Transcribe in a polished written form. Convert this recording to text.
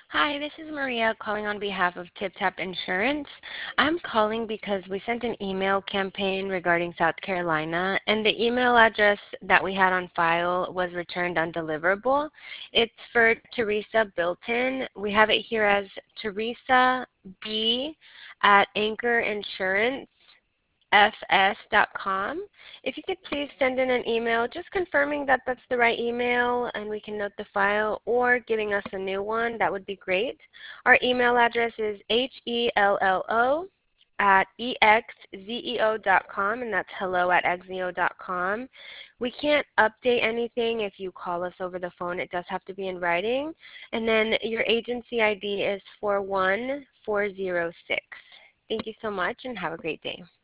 Hi, this is Maria calling on behalf of TipTap Insurance. I'm calling because we sent an email campaign regarding South Carolina, and the email address that we had on file was returned undeliverable. It's for Teresa Bilton. We have it here as Teresa B at Anchor Insurance fs.com. If you could please send in an email just confirming that that's the right email and we can note the file, or giving us a new one, that would be great. Our email address is hello at exzeo.com, and that's hello at exzeo.com. We can't update anything if you call us over the phone. It does have to be in writing. And then your agency ID is 41406. Thank you so much and have a great day.